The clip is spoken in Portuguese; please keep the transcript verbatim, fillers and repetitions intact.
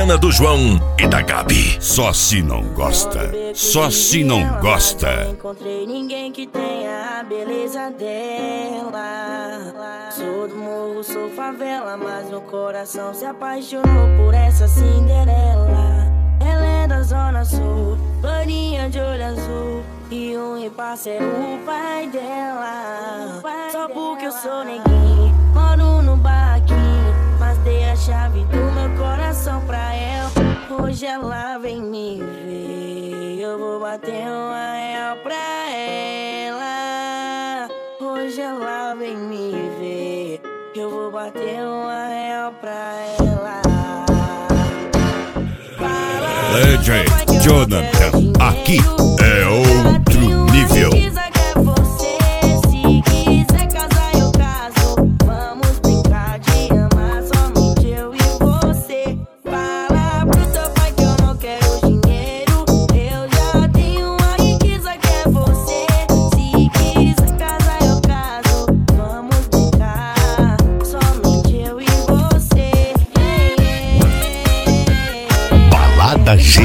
Mariana, do João e da Gabi. Só se não gosta, só se não gosta. Não encontrei ninguém que tenha a beleza dela. Sou do morro, sou favela, mas meu coração se apaixonou por essa Cinderela. Ela é da zona sul, loirinha de olho azul, e um ripasso é o pai dela. Só porque eu sou neguinho, moro no barraquinho, mas dei a chave do meu coração pra ela. Hoje ela vem me ver, eu vou bater uma real pra ela. Hoje ela vem me ver, eu vou bater uma real pra ela. D J Jonathan, aqui é outro nível. G